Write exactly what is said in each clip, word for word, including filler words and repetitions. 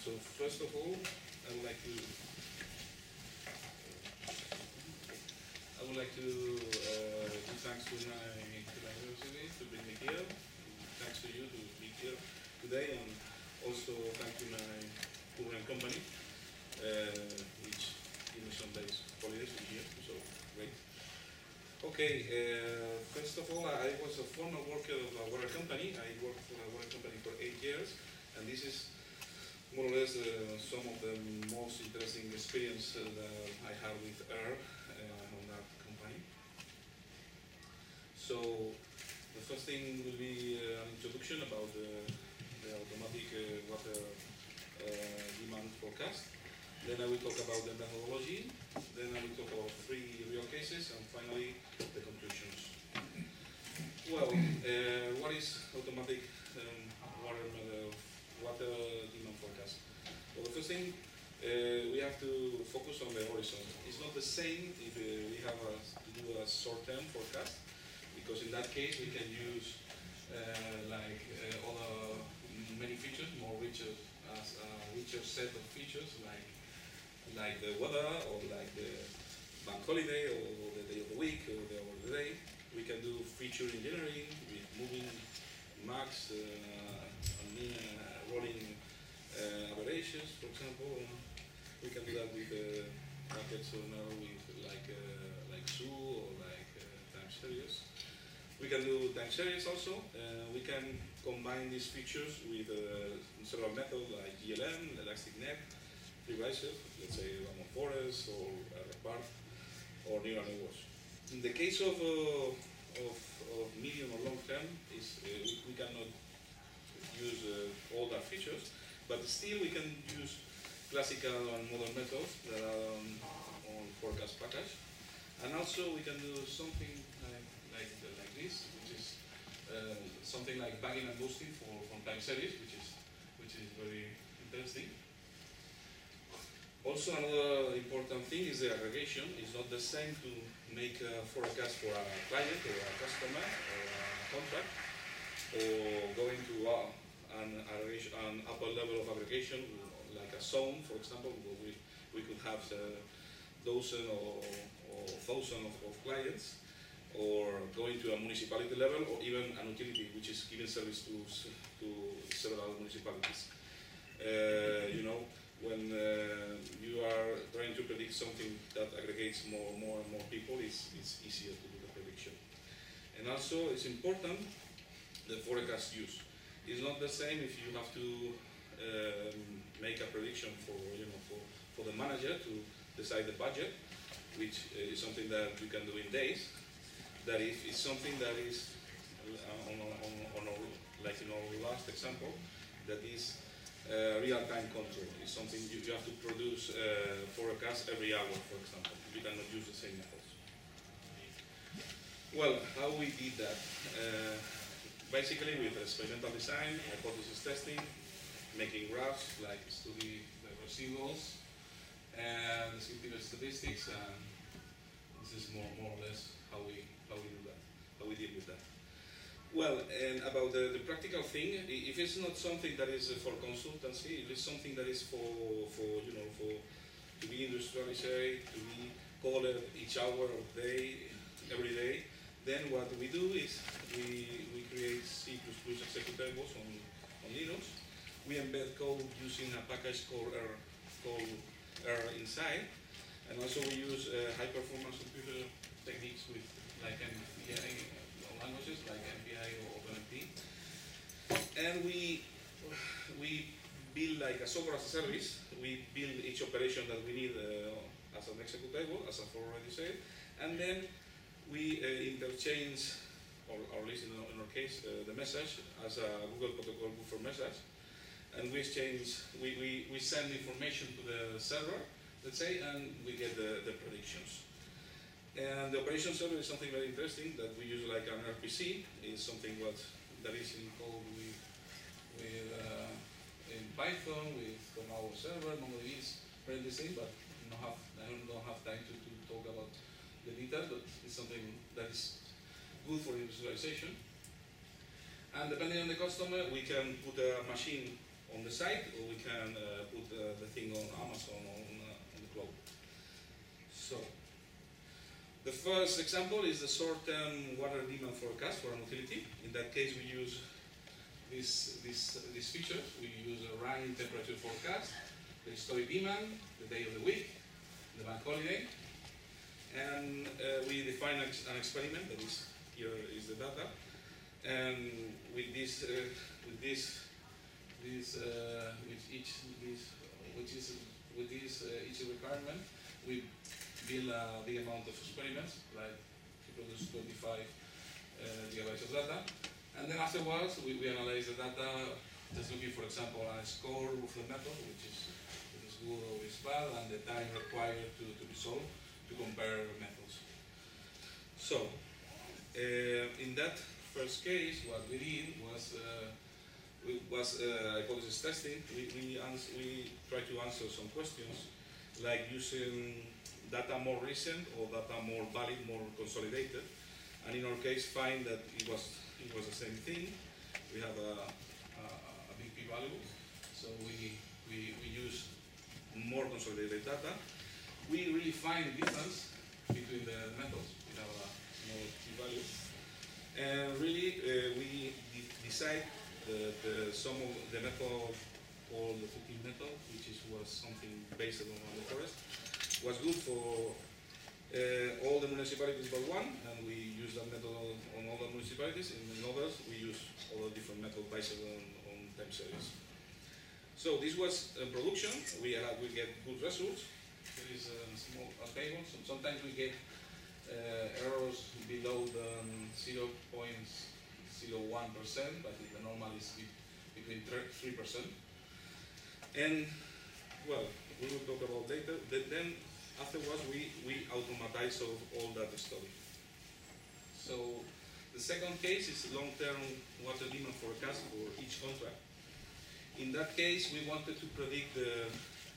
so first of all, I would like to I would like to uh, give thanks to my to my university to bring me here. Thanks to you to be here today, and also thank to my current company, uh, which give me some days holidays to be here. So great. Okay. Uh, first of all, I was a former worker of a water company. I worked for a water company for eight years, and this is more or less uh, some of the most interesting experience uh, that I had with air uh, on that company. So the first thing will be uh, an introduction about the, the automatic uh, water uh, demand forecast. Then I will talk about the methodology. Then I will talk about three real cases, and finally the conclusions. Well, uh, what is automatic um, water method? Water demand forecast. Well, the first thing, uh, we have to focus on the horizon. It's not the same if uh, we have a, to do a short-term forecast, because in that case we can use uh, like uh, other many features, more richer as a richer set of features, like like the weather or like the bank holiday or the day of the week or the hour of the day. We can do feature engineering with moving max, uh, I mean, uh, rolling uh, aberrations, for example. We can do that with uh, brackets or now with like uh, like Zoo or like uh, time series. We can do time series also. Uh, we can combine these features with uh, several methods like G L M, Elastic Net, Pre-Riser, let's say Random Forest or RParth or neural networks. In the case of uh, of, of medium or long term, is uh, we, we cannot use uh, all the features, but still we can use classical and modern methods that are on, on forecast package, and also we can do something like like, like this, which is uh, something like bagging and boosting for from time series, which is which is very interesting. Also, another important thing is the aggregation. It's not the same to make a forecast for a client or a customer or a contract, or going to uh, an, an upper level of aggregation, like a zone, for example, where we, we could have a dozen or, or thousand of, of clients, or going to a municipality level, or even an utility, which is giving service to, to several municipalities. Uh, you know, when uh, you are trying to predict something that aggregates more, more and more people, it's, it's easier to do the prediction. And also, it's important the forecast use. It's not the same if you have to um, make a prediction for, you know, for, for the manager to decide the budget, which is something that you can do in days. That if it's something that is, uh, on, on, on our, like in our last example, that is uh, real-time control. It's something you, you have to produce uh, forecast every hour, for example. You cannot use the same methods. Well, how we did that? Uh, basically with experimental design, hypothesis testing, making graphs, like study the residuals, and descriptive statistics, and this is more, more or less how we, how we do that, how we deal with that. Well, and about the, the practical thing, if it's not something that is for consultancy, if it's something that is for, for you know, for to be industrialized, to be called each hour of day, every day, then what we do is we, we create C plus plus executables on, on Linux. We embed code using a package called R, called R inside, and also we use uh, high performance computer techniques with like M P I languages like M P I or OpenMP, and we we build like a software as a service. We build each operation that we need uh, as an executable, as I've already said, and then we uh, interchange, or, or at least in our, in our case, uh, the message as a Google Protocol buffer message, and we exchange, we, we, we send information to the server, let's say, and we get the, the predictions. And the operation server is something very interesting that we use like an R P C. It's something what that is in code with, with uh, in Python, with from our server. MongoDB is very the same, but don't have, I don't have time to, to talk about the details, but it's something that is good for visualization. And depending on the customer, we can put a machine on the site, or we can uh, put uh, the thing on Amazon or on, uh, on the cloud. So, the first example is the short-term water demand forecast for an utility. In that case, we use this, this, this feature. We use a rain temperature forecast, the historic demand, the day of the week, the bank holiday, and uh, we define an experiment. That is, here is the data, and with this, uh, with this, this, uh, with each, this, which is with this uh, each requirement, we build a big amount of experiments, like to produce twenty-five uh, gigabytes of data, and then afterwards we, we analyze the data, just looking, for example, a score of the method, which is, which is good or is bad, and the time required to, to resolve, to compare methods. So, uh, in that first case, what we did was, uh, we, was uh, hypothesis testing. We, we, we tried to answer some questions, like using data more recent or data more valid, more consolidated, and in our case find that it was it was the same thing. We have a, a, a big p-value, so we, we we use more consolidated data. We really find difference between the methods. We have a small p-value, and really uh, we de decide the, the some of the method called the Fouquet method, which is was something based on the forest, was good for uh, all the municipalities but one, and we use that method on all the municipalities. In others, we use other different methods based on, on time series. So this was uh, production. We have, we get good results. There is a small a table. So sometimes we get uh, errors below the zero point zero one percent, but the normal is between three percent. And well, we will talk about later. Then afterwards, we, we automatize all, all that study. So the second case is long-term water demand forecast for each contract. In that case, we wanted to predict the,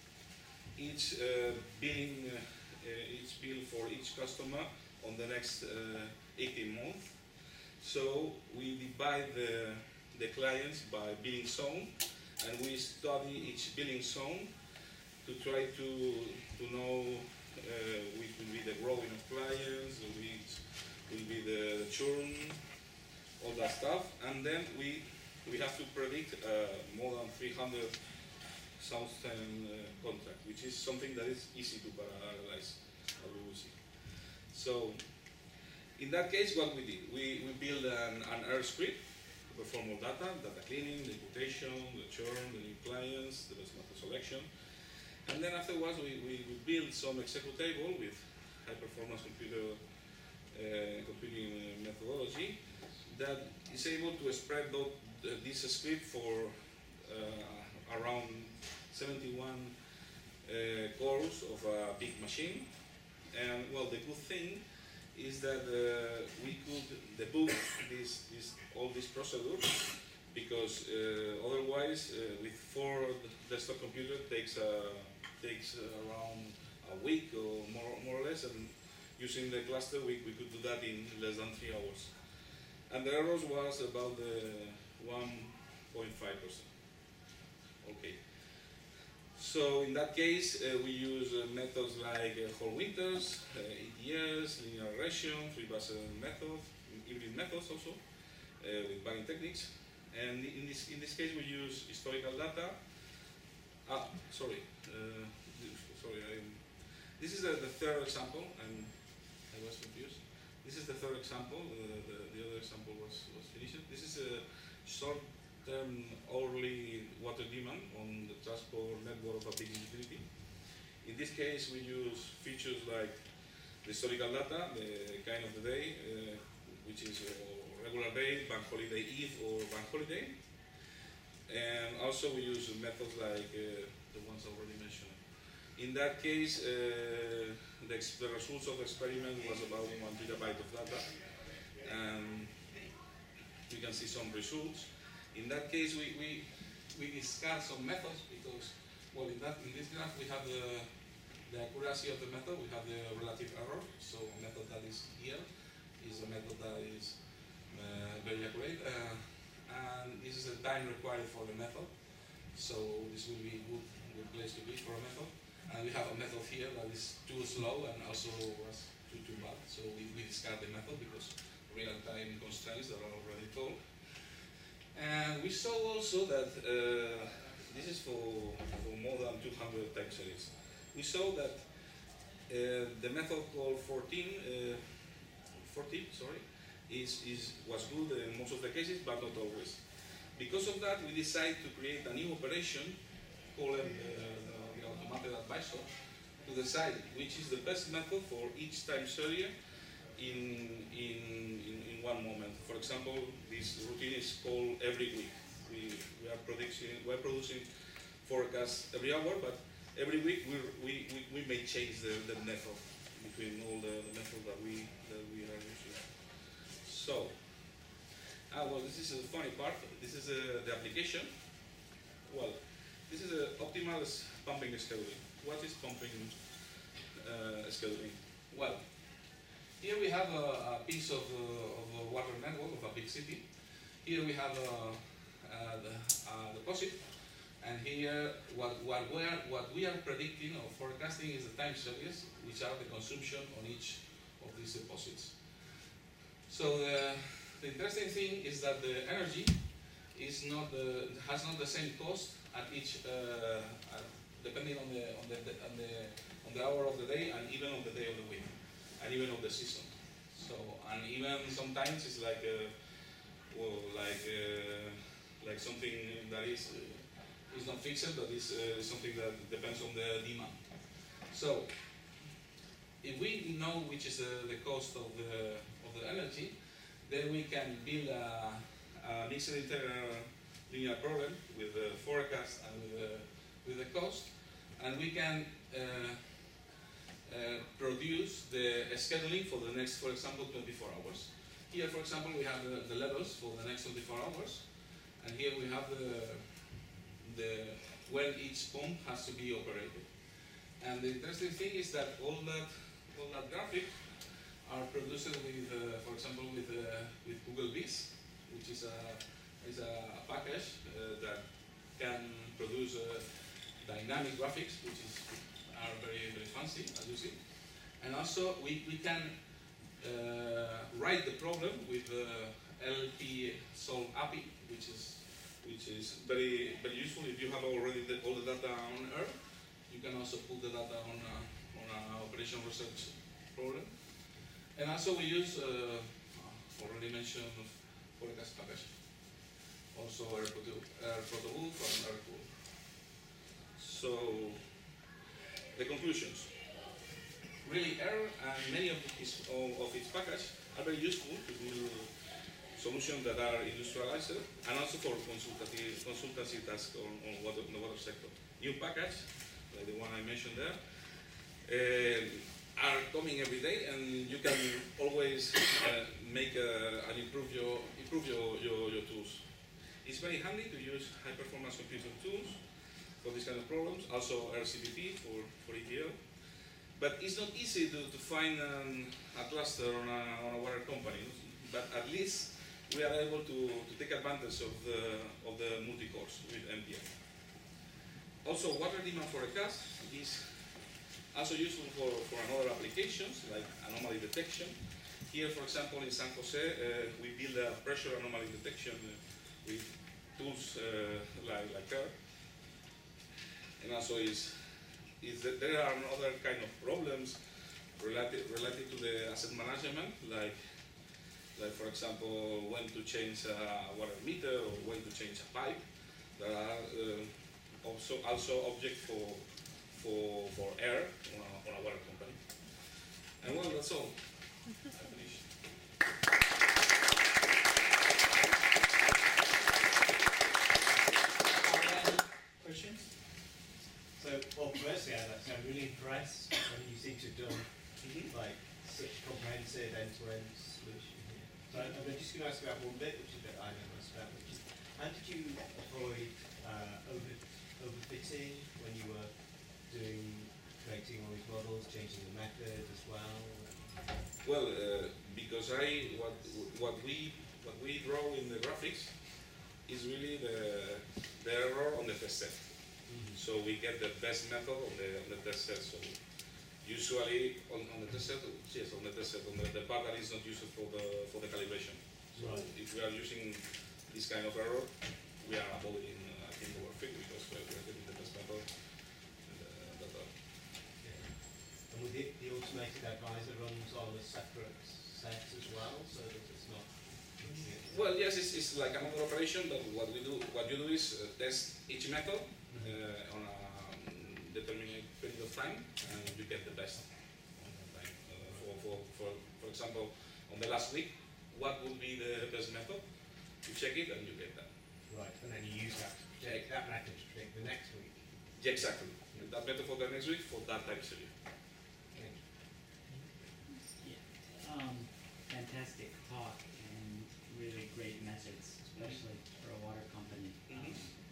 each uh, billing, uh, each bill for each customer on the next uh, eighteen months. So we divide the, the clients by billing zone, and we study each billing zone to try to, to know uh, which will be the growing of clients, which will be the, the churn, all that stuff. And then we, we have to predict uh, more than three hundred thousand uh, contracts, which is something that is easy to parallelize, as we will see. So, in that case, what we did, we, we built an, an R script to perform all data, data cleaning, the imputation, the churn, the new clients, the best method selection. And then afterwards, we, we, we built some executable with high-performance computer uh, computing methodology that is able to spread the, this script for uh, around seventy-one uh, cores of a big machine. And well, the good thing is that uh, we could debug this, this, all these procedures, because uh, otherwise, uh, with four desktop computers, takes uh, takes uh, around a week or more, more or less, and using the cluster, we, we could do that in less than three hours. And the errors was about the one point five percent. Okay. So in that case, uh, we use uh, methods like uh, whole winters, uh, E T S, linear regression, three-bus method, hybrid methods also, uh, with bagging techniques. And in this in this case, we use historical data. Ah, sorry, uh, sorry. I, this is the, the third example, and I was confused. This is the third example. Uh, the, the other example was was finished. This is a short-term hourly water demand on the transport network of a big utility. In this case, we use features like the historical data, the kind of the day, uh, which is uh, regular day, bank holiday eve, or bank holiday. And also we use methods like uh, the ones already mentioned. In that case, uh, the, the results of the experiment was about one gigabyte of data. And we can see some results. In that case, we, we, we discard some methods because, well, in, that, in this graph we have the, the accuracy of the method, we have the relative error. So a method that is here is a method that is uh, very accurate. Uh, and this is the time required for the method. So this will be a good, good place to be for a method. And we have a method here that is too slow and also was too, too bad. So we, we discard the method because real-time constraints that are already told. And we saw also that, uh, this is for, for more than two hundred time series. We saw that uh, the method called fourteen, uh, fourteen sorry, is, is, was good in most of the cases, but not always. Because of that, we decided to create a new operation called uh, the automated advisor to decide which is the best method for each time series in, in, in, in one moment. For example, this routine is called every week. We, we, are, producing, we are producing forecasts every hour, but every week we, we, we, we may change the, the method between all the, the methods that we, that we are using. So, ah, well, this is a funny part. This is uh, the application. Well, this is an optimal pumping scheduling. What is pumping uh, scheduling? Well, here we have a, a piece of, uh, of a water network of a big city. Here we have a, a, a deposit, and here what, what, we are, what we are predicting or forecasting is the time series, which are the consumption on each of these deposits. So the, the interesting thing is that the energy is not the, has not the same cost at each, uh, at, depending on the, on, the, on, the, on the hour of the day and even on the day of the week, and even of the season. So, and even sometimes it's like, a, well, like, uh, like something that is, uh, is not fixed, but is uh, something that depends on the demand. So, if we know which is uh, the cost of the, of the energy, then we can build a, a mixed linear problem with the forecast and with the, with the cost, and we can uh, uh, produce the scheduling for the next, for example, twenty-four hours. Here, for example, we have the, the levels for the next twenty-four hours, and here we have the, the when each pump has to be operated. And the interesting thing is that all that, all that graphic are produced with, uh, for example, with, uh, with Google Viz, which is a, is a package uh, that can produce uh, dynamic graphics, which is, are very, very fancy, as you see. And also, we, we can uh, write the problem with the L P Solve A P I, which is, which is very, very useful if you have already the, all the data on Earth. You can also put the data on, uh, on an operation research problem. And also we use, uh, already mentioned, forecast package. Also AirProtoBuf and AirCool. So, the conclusions. Really, Air and many of its, of its packages are very useful to build solutions that are industrialized and also for consultancy, consultancy tasks on, on, water, on the water sector. New package, like the one I mentioned there, uh, are coming every day, and you can always uh, make uh, and improve your improve your, your, your tools. It's very handy to use high performance computing tools for these kind of problems, also R C B T for, for E T L. But it's not easy to, to find um, a cluster on a, on a water company, but at least we are able to, to take advantage of the, of the multi-cores with M P F. Also, water demand forecast is also useful for, for another applications like anomaly detection. Here, for example, in San Jose, uh, we build a pressure anomaly detection uh, with tools uh, like, like that. And also, is, is that there are other kind of problems related, related to the asset management, like, like for example, when to change a water meter or when to change a pipe. That are uh, also, also object for For, for air on a, on a water company. And well, that's all. I finished. Questions? So, well, firstly, I'd like to say I'm really impressed when you seem to have done mm-hmm. like such a comprehensive end-to-end solution here. So I'm just going to ask about one bit, which is a bit I know most about, which is how did you avoid uh, over overfitting when you were doing, creating all these models, changing the method as well? Well, uh, because I what what we what we draw in the graphics is really the, the error on the test set. Mm-hmm. So we get the best method on the, on the test set. So usually on, on the test set, yes, on the test set, on the, the part that is not used for the for the calibration. So Right. if we are using this kind of error, we are avoiding uh, I think our fit because we are getting the best method. And, uh, that, uh, Yeah. And with the, the automated advisor runs on a separate set as well, so that it's not. well, yes, it's, it's like another operation, but what we do, what you do is uh, test each method uh, on a um, determined period of time, and you get the best on that time. Uh, for, for, for, for example, on the last week, what would be the best method? You check it and you get that. Right, and then you use that to predict that method to predict the next week. Yeah, exactly. That method for the next week for that time series. Okay. Yeah. Um, fantastic talk and really great methods, especially for a water company. Mhm. Um,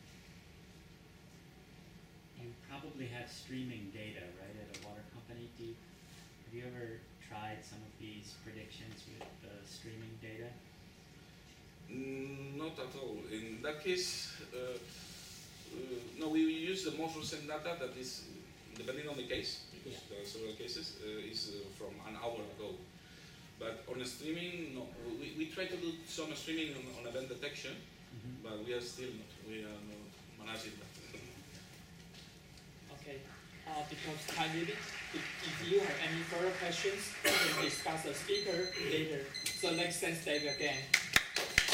you probably have streaming data, right, at a water company. Do you, have you ever tried some of these predictions with uh, streaming data? Mm, not at all. In that case, uh, uh, no, we use the most recent data that is, depending on the case, because Yeah. there are several cases, uh, is uh, from an hour ago. But on the streaming, no. We, we try to do some streaming on, on event detection, Mm-hmm. but we are still not. We are not managing that. Okay, uh, because time limit, if, if you have any further questions, you can discuss the speaker later. So next Wednesday again.